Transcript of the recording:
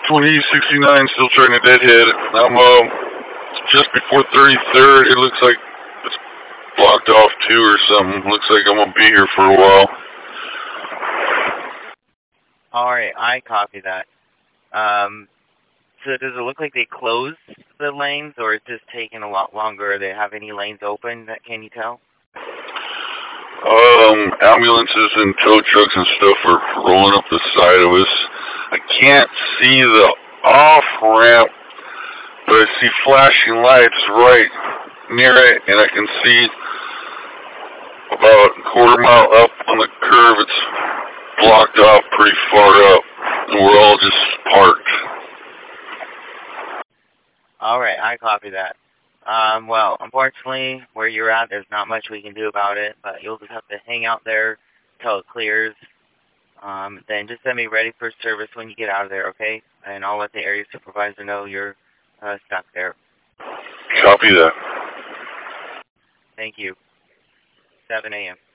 2069, still trying to deadhead. I'm just before 33rd. It looks like it's blocked off too or something. Looks like I'm gonna be here for a while. Alright, I copy that. So does it look like they closed the lanes, or it's just taking a lot longer? Do they have any lanes open? Can you tell? Ambulances and tow trucks and stuff are rolling up the side of us. I can't see the off-ramp, but I see flashing lights right near it, and I can see about a quarter mile up on the curve. It's blocked off pretty far up, and we're all just parked. Alright, I copy that. Well, unfortunately, where you're at, there's not much we can do about it, but you'll just have to hang out there till it clears. Then just send me ready for service when you get out of there, okay? And I'll let the area supervisor know you're stuck there. Copy that. Thank you. 7 a.m.